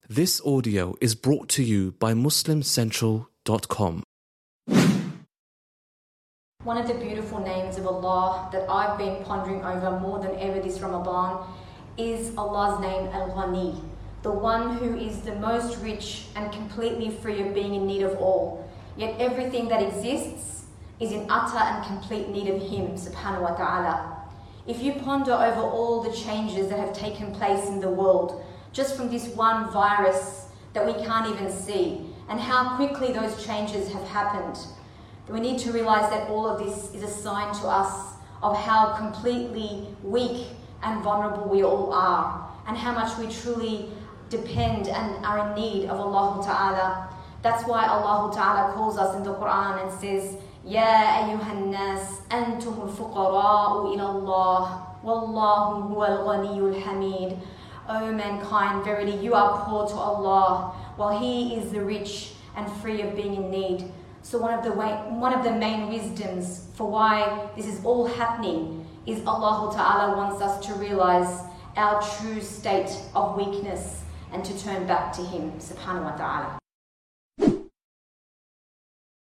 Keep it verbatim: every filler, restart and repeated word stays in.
This audio is brought to you by muslim central dot com. One of the beautiful names of Allah that I've been pondering over more than ever this Ramadan is Allah's name Al-Ghani, the one who is the most rich and completely free of being in need of all. Yet everything that exists is in utter and complete need of Him, subhanahu wa ta'ala. If you ponder over all the changes that have taken place in the world, just from this one virus that we can't even see, and how quickly those changes have happened, we need to realize that all of this is a sign to us of how completely weak and vulnerable we all are, and how much we truly depend and are in need of Allah Ta'ala. That's why Allah Ta'ala calls us in the Quran and says, Ya ayyuhan nas, antumul fuqara'u ila Allah, wallahu huwal ghaniyul hamid. O mankind, verily you are poor to Allah, while He is the rich and free of being in need. So one of the way, one of the main wisdoms for why this is all happening is Allah Ta'ala wants us to realize our true state of weakness and to turn back to Him, subhanahu wa ta'ala.